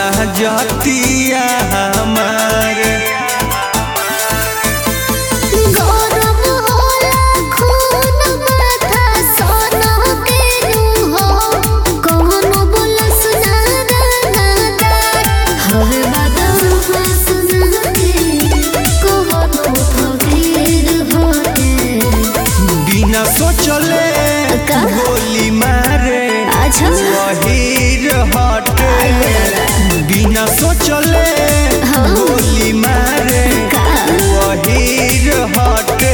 जतिया हमार गौरव होला खून माथा सोना देनु हो कौनो बोलस ना नादार हवे बादल सुना के कौनो फकीर होते बिना सोचले गोली मारे वहीर हटे बिना सोचले गोली मारे वहीर हटे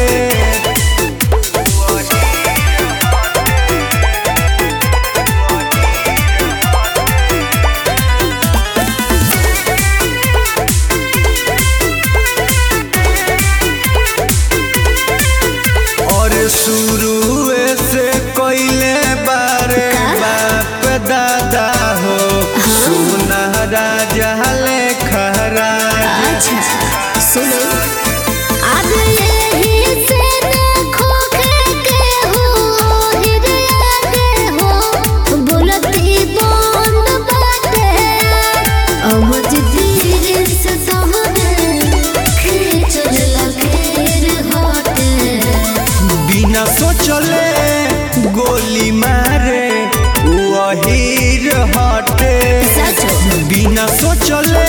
और शुरू से कोइले बारे बाप दादा हो सुना राजा ले खरा सुनो आज यही से देखो के हो हृदय के हो बोलती बंद बाटे अमज धीरे से तोहरे खींचल लखेर होते बिना सोचले गोली मारे वहीर हटे बिना सोचले